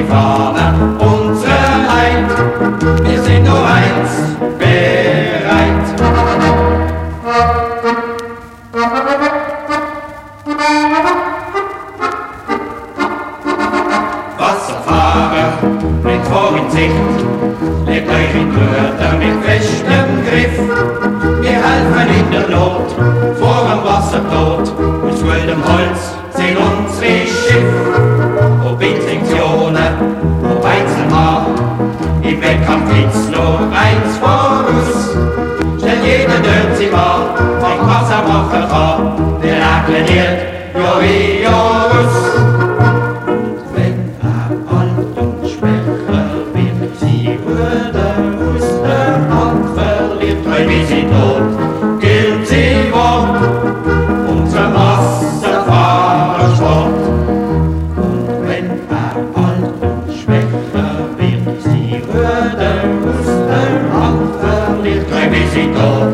die Fahne unserer Leid. Wir sind nur eins bereit. Wasserfahrer, bringt vor in Sicht, legt euch in Wörter mit festem Griff. Wir helfen in der Not, vor dem Wassertod, mit schuldem Holz sind unsere Schiff. Ob Instinktionen, ob Einzelmann, im Wettkampf gibt's nur eins vor uns. Stell jeder dort sie mal, denkt was machen kann, der erklärt, ja wie ja us. Und wenn alt und schwächer wird, sie würde aus der Hand verliert, treu wie sie tot, gilt sie Wort, unser Wasserfahrersport. Und wenn alt und schwächer wird, sie würde aus der Hand verliert, treu wie sie tot,